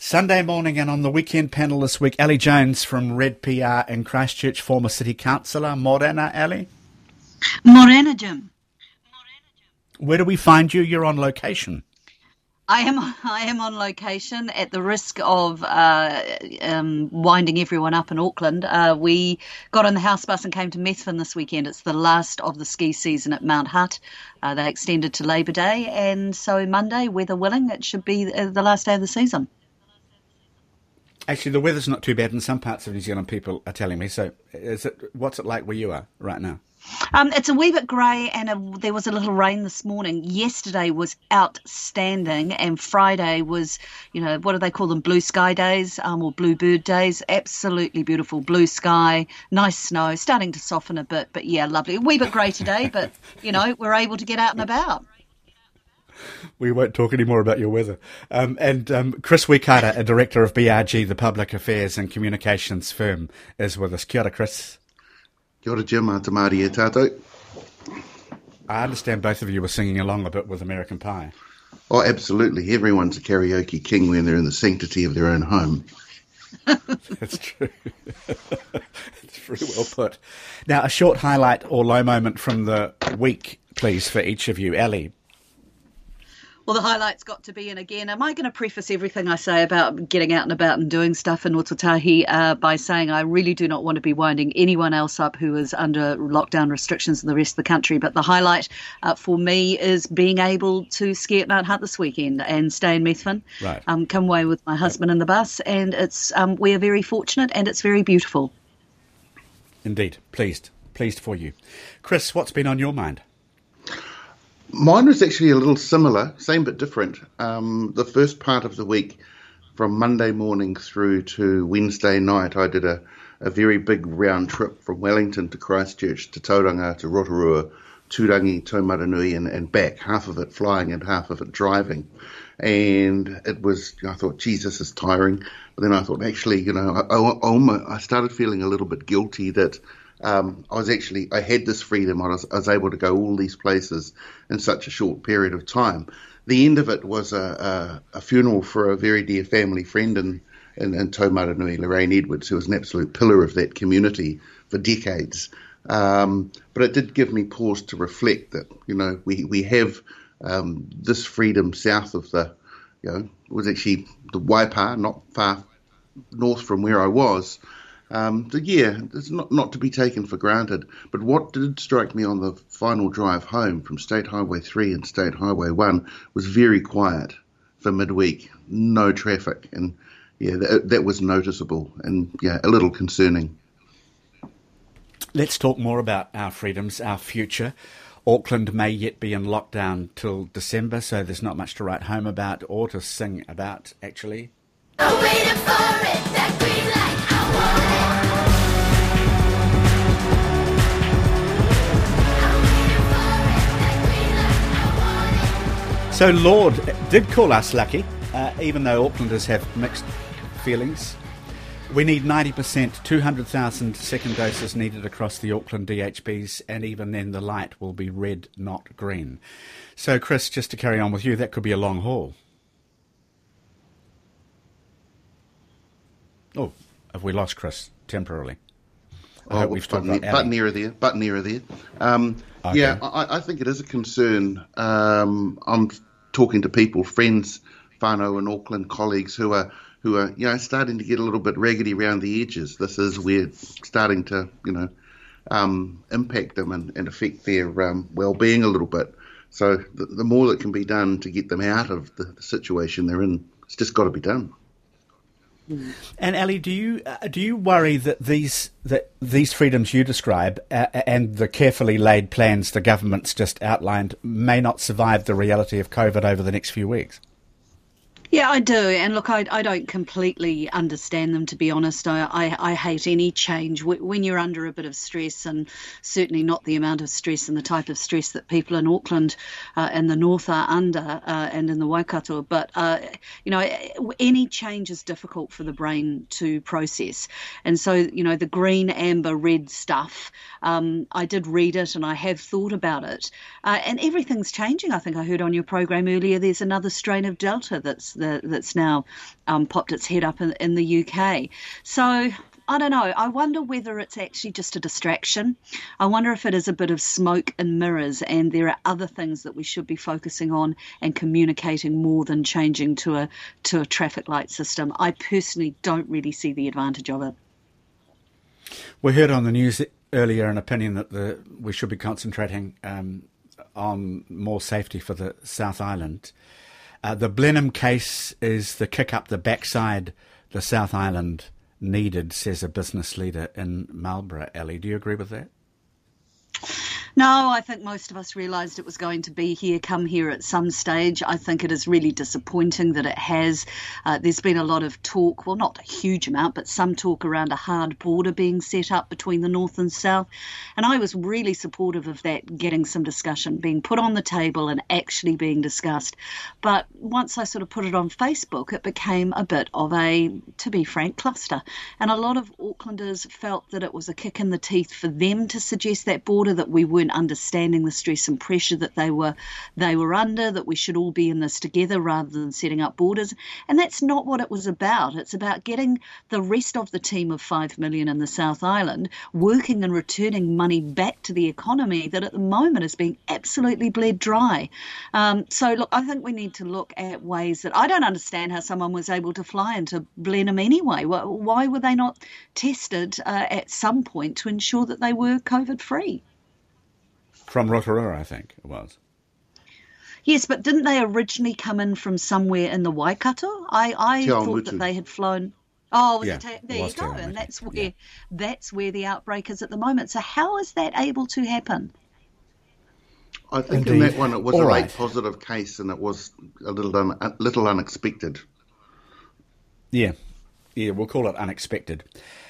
Sunday morning and on the weekend panel this week, Ali Jones from Red PR in Christchurch, former City Councillor. Morena, Ali? Morena, Jim. Where do we find you? You're on location. I am on location at the risk of winding everyone up in Auckland. We got on the house bus and came to Methven this weekend. It's the last of the ski season at Mount Hutt. They extended to Labour Day, and so Monday, weather willing, it should be the last day of the season. Actually, the weather's not too bad in some parts of New Zealand, people are telling me. So what's it like where you are right now? It's a wee bit grey, and there was a little rain this morning. Yesterday was outstanding, and Friday was, what do they call them, blue sky days, or blue bird days. Absolutely beautiful blue sky, nice snow, starting to soften a bit, but yeah, lovely. A wee bit grey today, but, we're able to get out and about. We won't talk any more about your weather. And Chris Wekata, a director of BRG, the Public Affairs and Communications firm, is with us. Kia ora, Chris. Kia ora, Jim. Te Māori e tātou. I understand both of you were singing along a bit with American Pie. Oh, absolutely. Everyone's a karaoke king when they're in the sanctity of their own home. That's true. It's very well put. Now, a short highlight or low moment from the week, please, for each of you. Ali. Well, the highlight's got to be, and again, am I going to preface everything I say about getting out and about and doing stuff in Otatahi by saying I really do not want to be winding anyone else up who is under lockdown restrictions in the rest of the country. But the highlight for me is being able to ski at Mount Hutt this weekend and stay in Methven. Right. Come away with my husband in the bus, and it's we are very fortunate and it's very beautiful. Indeed. Pleased for you. Chris, what's been on your mind? Mine was actually a little similar, same but different. The first part of the week, from Monday morning through to Wednesday night, I did a very big round trip from Wellington to Christchurch to Tauranga to Rotorua, Turangi, Taumaranui and back, half of it flying and half of it driving. And it was, I thought, geez, this is tiring. But then I thought, actually, I started feeling a little bit guilty that I had this freedom. I was able to go all these places in such a short period of time. The end of it was a funeral for a very dear family friend in Taumaranui, Lorraine Edwards, who was an absolute pillar of that community for decades. But it did give me pause to reflect that, we have this freedom south of it was actually the Waipa, not far north from where I was. It's not to be taken for granted. But what did strike me on the final drive home from State Highway 3 and State Highway 1 was very quiet for midweek, no traffic. And, that was noticeable and, a little concerning. Let's talk more about our freedoms, our future. Auckland may yet be in lockdown till December, so there's not much to write home about or to sing about, actually. I'm waiting for it, that green light, I want it. So Lord did call us lucky, even though Aucklanders have mixed feelings. We need 90%, 200,000 second doses needed across the Auckland DHBs, and even then the light will be red, not green. So Chris, just to carry on with you, that could be a long haul. Oh, have we lost Chris temporarily? I hope we've talked about button nearer there. Okay. Yeah, I think it is a concern. I'm talking to people, friends, whānau in Auckland, colleagues who are starting to get a little bit raggedy around the edges. This is where starting to impact them and affect their well-being a little bit. So the more that can be done to get them out of the situation they're in, it's just got to be done. And Ali, do you worry that these freedoms you describe and the carefully laid plans the government's just outlined may not survive the reality of COVID over the next few weeks? Yeah, I do. And look, I don't completely understand them, to be honest. I hate any change. When you're under a bit of stress, and certainly not the amount of stress and the type of stress that people in Auckland and the north are under and in the Waikato. But, any change is difficult for the brain to process. And so, the green, amber, red stuff, I did read it and I have thought about it. And everything's changing. I think I heard on your program earlier there's another strain of Delta that's that's now popped its head up in the UK. So I don't know. I wonder whether it's actually just a distraction. I wonder if it is a bit of smoke and mirrors, and there are other things that we should be focusing on and communicating more than changing to a traffic light system. I personally don't really see the advantage of it. We heard on the news earlier an opinion that we should be concentrating on more safety for the South Island. The Blenheim case is the kick up the backside the South Island needed, says a business leader in Marlborough. Ellie, do you agree with that? No, I think most of us realised it was going to come here at some stage. I think it is really disappointing that it has. There's been a lot of talk, well, not a huge amount, but some talk around a hard border being set up between the north and south. And I was really supportive of that, getting some discussion, being put on the table and actually being discussed. But once I sort of put it on Facebook, it became a bit of a, to be frank, cluster. And a lot of Aucklanders felt that it was a kick in the teeth for them to suggest that border, that we weren't understanding the stress and pressure that they were under, that we should all be in this together rather than setting up borders. And that's not what it was about. It's about getting the rest of the team of 5 million in the South Island working and returning money back to the economy that at the moment is being absolutely bled dry. So look, I think we need to look at ways that, I don't understand how someone was able to fly into Blenheim anyway. Why were they not tested at some point to ensure that they were COVID free? From Rotorua, I think it was. Yes, but didn't they originally come in from somewhere in the Waikato? I thought that they had flown. Oh, yeah, there you go, and that's where the outbreak is at the moment. So how is that able to happen? I think in that one it was a late positive case, and it was a little unexpected. Yeah, we'll call it unexpected.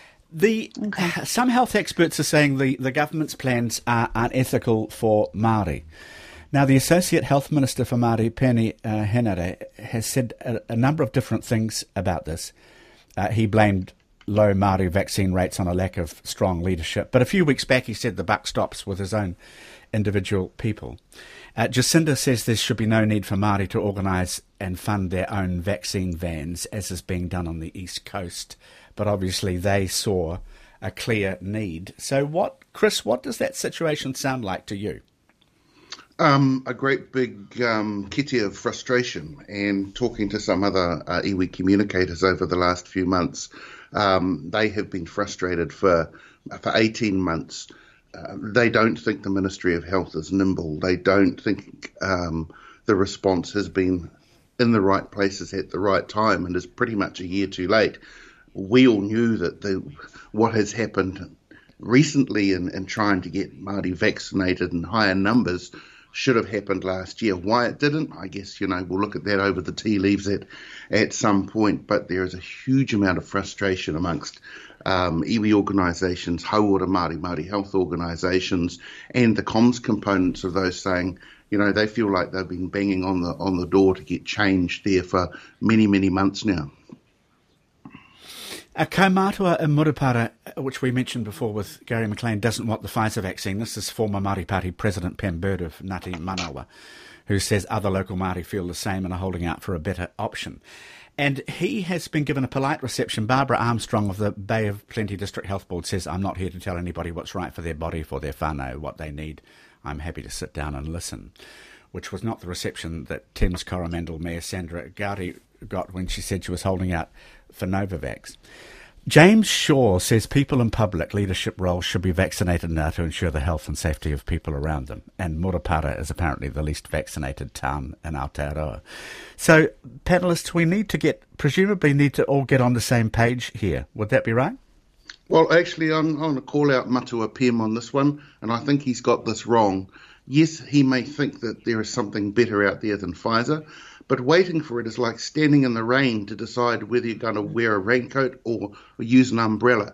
Some health experts are saying the government's plans are unethical for Māori. Now, the Associate Health Minister for Māori, Peeni Henare, has said a number of different things about this. He blamed low Māori vaccine rates on a lack of strong leadership. But a few weeks back, he said the buck stops with his own individual people. Jacinda says there should be no need for Māori to organise and fund their own vaccine vans, as is being done on the East Coast. But obviously they saw a clear need. So Chris, what does that situation sound like to you? A great big kitty of frustration, and talking to some other iwi communicators over the last few months, they have been frustrated for 18 months. They don't think the Ministry of Health is nimble. They don't think the response has been in the right places at the right time and is pretty much a year too late. We all knew that what has happened recently in trying to get Māori vaccinated in higher numbers should have happened last year. Why it didn't, I guess, we'll look at that over the tea leaves at some point. But there is a huge amount of frustration amongst iwi organisations, Hauora Māori, Māori health organisations, and the comms components of those saying, they feel like they've been banging on the door to get change there for many, many months now. Kaumātua in Murupara, which we mentioned before with Gary McLean, doesn't want the Pfizer vaccine. This is former Māori Party President Pam Bird of Ngāti Manawa, who says other local Māori feel the same and are holding out for a better option. And he has been given a polite reception. Barbara Armstrong of the Bay of Plenty District Health Board says, I'm not here to tell anybody what's right for their body, for their whānau, what they need. I'm happy to sit down and listen, which was not the reception that Thames Coromandel Mayor Sandra Gowdy got when she said she was holding out for Novavax. James Shaw says people in public leadership roles should be vaccinated now to ensure the health and safety of people around them. And Murupara is apparently the least vaccinated town in Aotearoa. So, panellists, we presumably need to all get on the same page here. Would that be right? Well, actually, I'm going to call out Matua Piem on this one, and I think he's got this wrong. Yes, he may think that there is something better out there than Pfizer, but waiting for it is like standing in the rain to decide whether you're going to wear a raincoat or use an umbrella.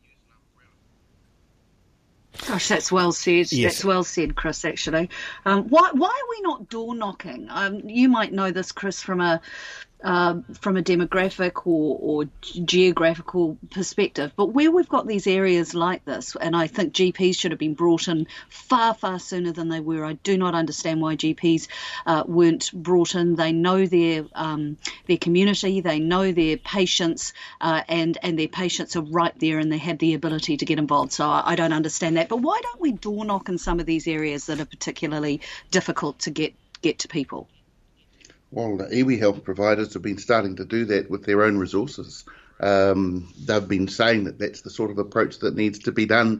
Gosh, that's well said. Yes. That's well said, Chris, actually. Why are we not door knocking? You might know this, Chris, from a from a demographic or geographical perspective. But where we've got these areas like this, and I think GPs should have been brought in far, far sooner than they were. I do not understand why GPs weren't brought in. They know their community, they know their patients, and their patients are right there and they have the ability to get involved. So I don't understand that. But why don't we door knock in some of these areas that are particularly difficult to get to people? Well, the iwi health providers have been starting to do that with their own resources. They've been saying that that's the sort of approach that needs to be done,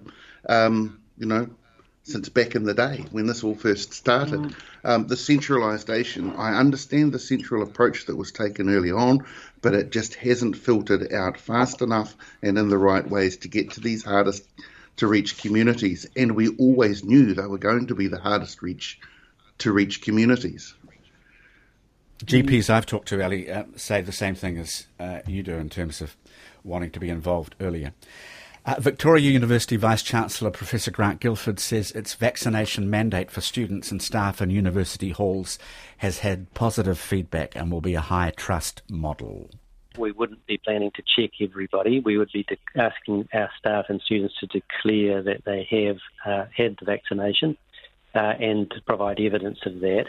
since back in the day when this all first started. The centralisation, I understand the central approach that was taken early on, but it just hasn't filtered out fast enough and in the right ways to get to these hardest to reach communities. And we always knew they were going to be the hardest to reach communities. GPs I've talked to, Ellie, say the same thing as you do in terms of wanting to be involved earlier. Victoria University Vice-Chancellor Professor Grant Guilford says its vaccination mandate for students and staff in university halls has had positive feedback and will be a high-trust model. We wouldn't be planning to check everybody. We would be asking our staff and students to declare that they have had the vaccination and to provide evidence of that.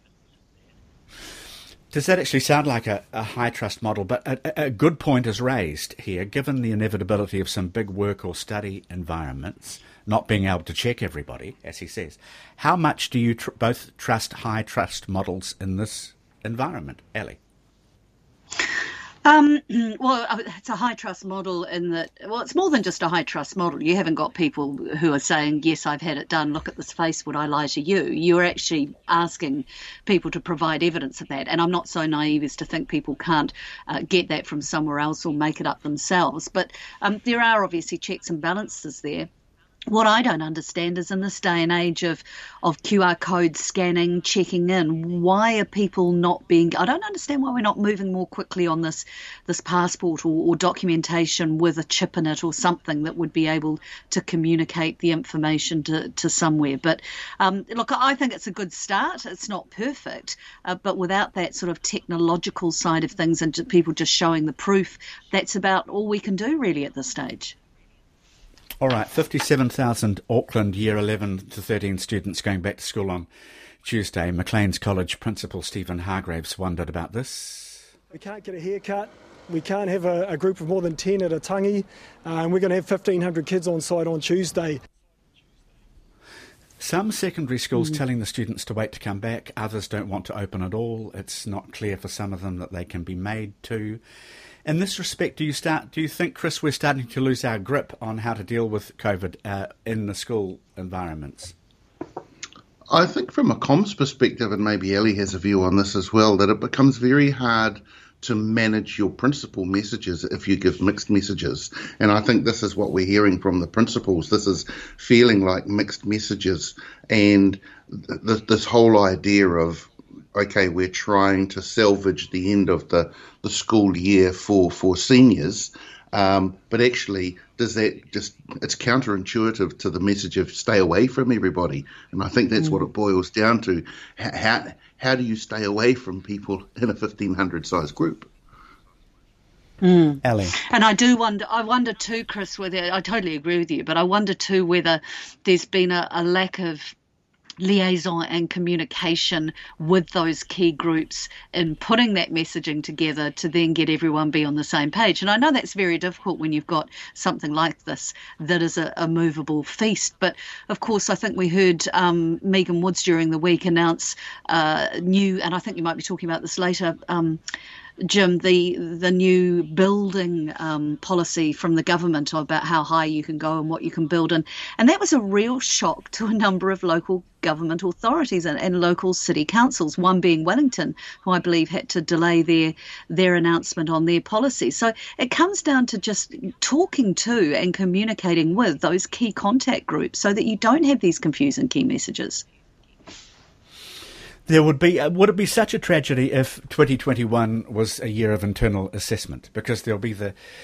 Does that actually sound like a high-trust model? But a good point is raised here, given the inevitability of some big work or study environments not being able to check everybody, as he says. How much do you both trust high-trust models in this environment, Ellie? Well, it's a high trust model in that, well, it's more than just a high trust model. You haven't got people who are saying, yes, I've had it done, look at this face, would I lie to you? You're actually asking people to provide evidence of that. And I'm not so naive as to think people can't get that from somewhere else or make it up themselves. But there are obviously checks and balances there. What I don't understand is in this day and age of QR code scanning, checking in, why are people not being... I don't understand why we're not moving more quickly on this passport or documentation with a chip in it or something that would be able to communicate the information to somewhere. But look, I think it's a good start. It's not perfect, but without that sort of technological side of things and people just showing the proof, that's about all we can do really at this stage. All right, 57,000 Auckland Year 11 to 13 students going back to school on Tuesday. Maclean's College Principal Stephen Hargraves wondered about this. We can't get a haircut. We can't have a group of more than 10 at a tangi. And we're going to have 1,500 kids on site on Tuesday. Some secondary schools telling the students to wait to come back. Others don't want to open at all. It's not clear for some of them that they can be made to. In this respect, do you think, Chris, we're starting to lose our grip on how to deal with COVID in the school environments? I think from a comms perspective, and maybe Ellie has a view on this as well, that it becomes very hard to manage your principal messages if you give mixed messages. And I think this is what we're hearing from the principals. This is feeling like mixed messages and this whole idea of, okay, we're trying to salvage the end of the school year for seniors, but actually, does that it's counterintuitive to the message of stay away from everybody. And I think that's what it boils down to. How do you stay away from people in a 1,500 size group? Ellie. And I wonder too, Chris, whether, I totally agree with you, but I wonder too whether there's been a lack of liaison and communication with those key groups in putting that messaging together to then get everyone be on the same page. And I know that's very difficult when you've got something like this that is a movable feast. But of course, I think we heard Megan Woods during the week announce new, and I think you might be talking about this later, Jim, the new building policy from the government about how high you can go and what you can build. And that was a real shock to a number of local government authorities and local city councils, one being Wellington, who I believe had to delay their announcement on their policy. So it comes down to just talking to and communicating with those key contact groups so that you don't have these confusing key messages. There would it be such a tragedy if 2021 was a year of internal assessment? Because there'll be the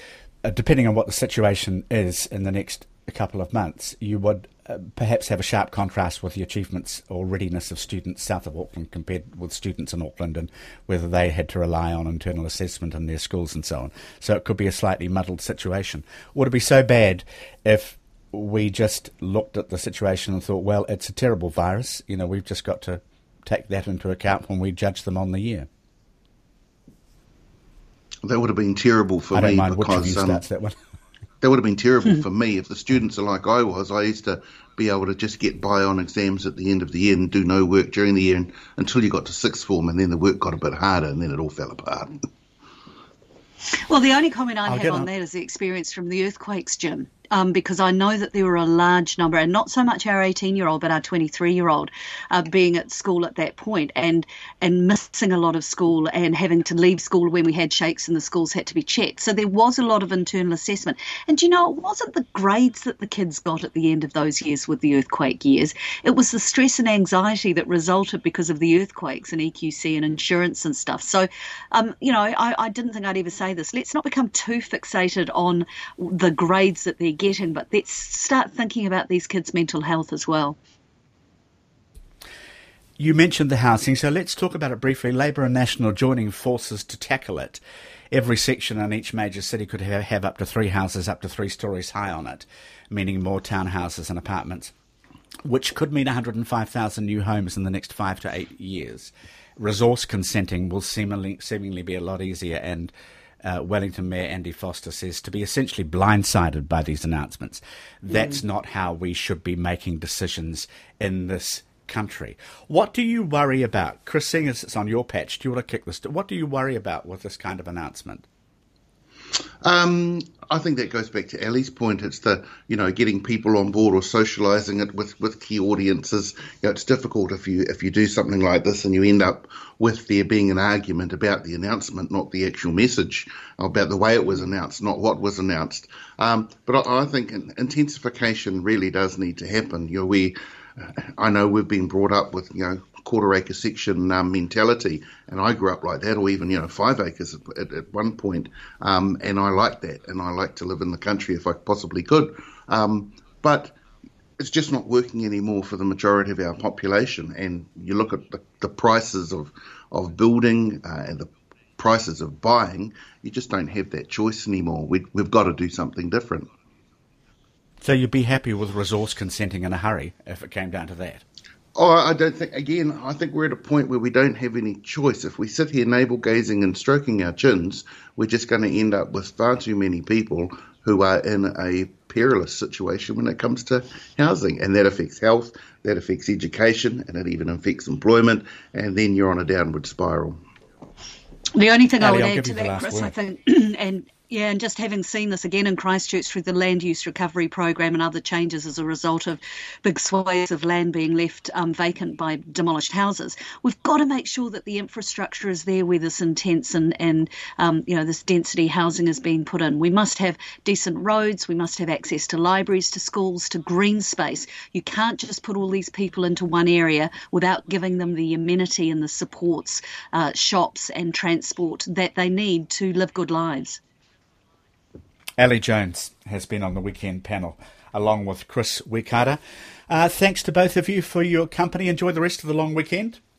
depending on what the situation is in the next couple of months, you would perhaps have a sharp contrast with the achievements or readiness of students south of Auckland compared with students in Auckland, and whether they had to rely on internal assessment in their schools and so on. So it could be a slightly muddled situation. Would it be so bad if we just looked at the situation and thought, well, it's a terrible virus, we've just got to take that into account when we judge them on the year? That would have been terrible for me. I don't mind which of because you starts that one. that would have been terrible for me if the students are like I was. I used to be able to just get by on exams at the end of the year and do no work during the year until you got to sixth form, and then the work got a bit harder, and then it all fell apart. Well, the only comment I'd have on that is the experience from the earthquakes, Jim. Because I know that there were a large number, and not so much our 18-year-old, but our 23-year-old being at school at that point and missing a lot of school and having to leave school when we had shakes and the schools had to be checked. So there was a lot of internal assessment. And, it wasn't the grades that the kids got at the end of those years with the earthquake years. It was the stress and anxiety that resulted because of the earthquakes and EQC and insurance and stuff. So, I didn't think I'd ever say this. Let's not become too fixated on the grades that they're getting, but let's start thinking about these kids' mental health as well. You mentioned the housing, so let's talk about it briefly. Labour and National joining forces to tackle it. Every section in each major city could have up to 3 houses up to 3 stories high on it, meaning more townhouses and apartments, which could mean 105,000 new homes in the next 5 to 8 years. Resource consenting will seemingly be a lot easier, and Wellington Mayor Andy Foster says to be essentially blindsided by these announcements. That's not how we should be making decisions in this country. What do you worry about? Chris, seeing as it's on your patch, do you want to kick this? What do you worry about with this kind of announcement? I think that goes back to Ali's point. It's the, getting people on board or socialising it with key audiences. It's difficult if you do something like this and you end up with there being an argument about the announcement, not the actual message, about the way it was announced, not what was announced. But I think intensification really does need to happen. I know we've been brought up with, quarter acre section mentality, and I grew up like that, or even 5 acres at one point, and I like that, and I like to live in the country if I possibly could, but it's just not working anymore for the majority of our population. And you look at the prices of building and the prices of buying, you just don't have that choice anymore. We've got to do something different. So you'd be happy with resource consenting in a hurry if it came down to that? Oh, I don't think, again, I think we're at a point where we don't have any choice. If we sit here navel-gazing and stroking our chins, we're just going to end up with far too many people who are in a perilous situation when it comes to housing. And that affects health, that affects education, and it even affects employment, and then you're on a downward spiral. The only thing Ali, I would I'll add give to you the that, last Chris, word. I think, and just having seen this again in Christchurch through the land use recovery program and other changes as a result of big swathes of land being left vacant by demolished houses, we've got to make sure that the infrastructure is there where this intense and this density housing is being put in. We must have decent roads, we must have access to libraries, to schools, to green space. You can't just put all these people into one area without giving them the amenity and the supports, shops and transport that they need to live good lives. Ali Jones has been on the weekend panel, along with Chris Wekata. Thanks to both of you for your company. Enjoy the rest of the long weekend.